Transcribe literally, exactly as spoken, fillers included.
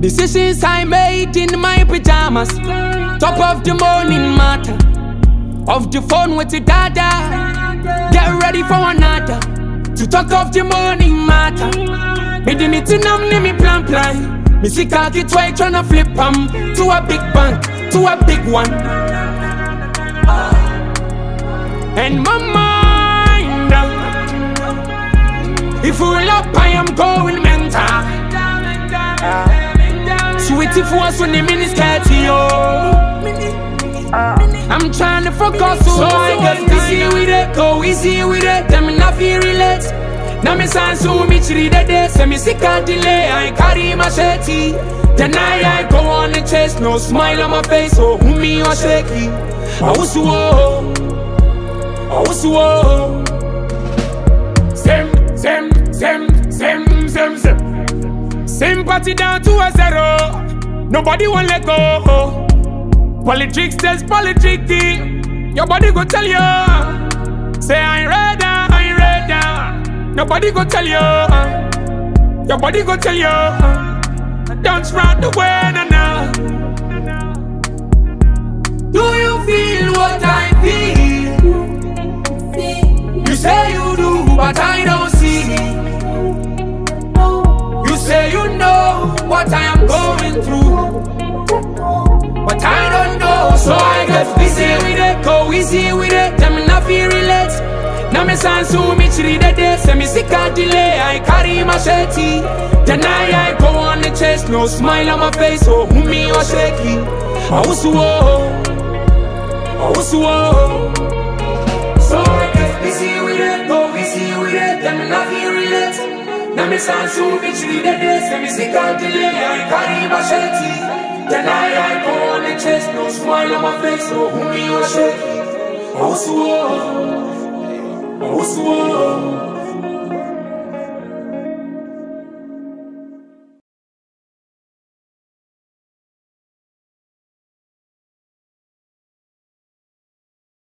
Decisions I made in my pajamas. Top of the morning matter. Off the phone with the dada. Get ready for another. To talk of the morning matter. Me di me tinam ni me plan plan. Me see khaki twice tryna flip am to a big bank, to a big one. And my mind, if you up I am going mental. Sweetie for us when the miniskirt yo. I'm trying to focus, so I get busy with it, go easy with it. Them not feel relate. Now me sound so me chiri the day, say me sick and delay. I carry my machete. Then I, I go on the chase, no smile on my face, oh who me or shaky. I was whoa, I was whoa. Same, same, same, same, same, same. Sympathy down to a zero. Nobody won't let go. Politics says politicking. Your body go tell you. Say I ain't ready, I ain't ready. Nobody go tell you. Your body go tell you. Don't run the way now. Do you feel what I feel? You say you do, but I don't see. You say you know what I am going through, but I don't know. So I get busy with it, go easy with it. Them not feel relate. Now me sound so me chiri the day, say me sick and delay. I carry my machete. Then I, I go on the chase, no smile on my face, oh who me or shaky. I was whoa, I was whoa. So I get busy with it, go easy with it. Them not feel relate. Now me sound so me chiri the day, say me sick and delay. I carry my machete. Then I, I go on the chase, no smile on my face, oh who me or shaky. I was whoa, I was whoa.